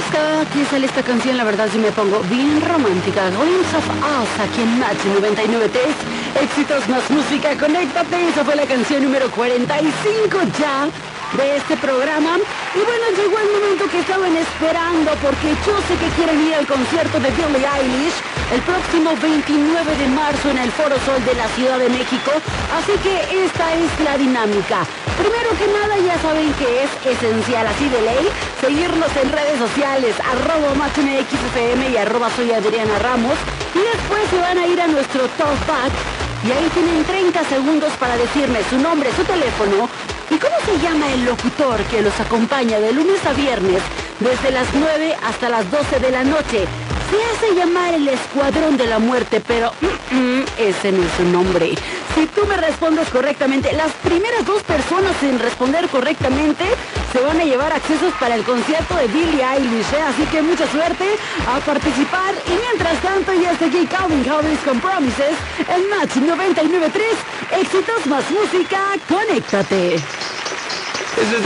cada que sale esta canción, la verdad sí me pongo bien romántica. Glimpse of Us, aquí en Match 99.3. Éxitos más música, conéctate. Esa fue la canción número 45 ya de este programa. Y bueno, llegó el momento que estaban esperando, porque yo sé que quieren ir al concierto de Billie Eilish el próximo 29 de marzo en el Foro Sol de la Ciudad de México. Así que esta es la dinámica. Primero que nada, ya saben que es esencial, así de ley, seguirnos en redes sociales, @MatchMXFM y @SoyAdrianaRamos. Y después se van a ir a nuestro Talkback y ahí tienen 30 segundos para decirme su nombre, su teléfono y cómo se llama el locutor que los acompaña de lunes a viernes desde las 9 hasta las 12 de la noche. Se hace llamar el Escuadrón de la Muerte, pero ese no es su nombre. Si tú me respondes correctamente, las primeras 2 personas en responder correctamente se van a llevar accesos para el concierto de Billie Eilish, ¿eh? Así que mucha suerte a participar. Y mientras tanto, ya está aquí Calvin Harris con Promises en Match 99.3. Éxitos más música, conéctate.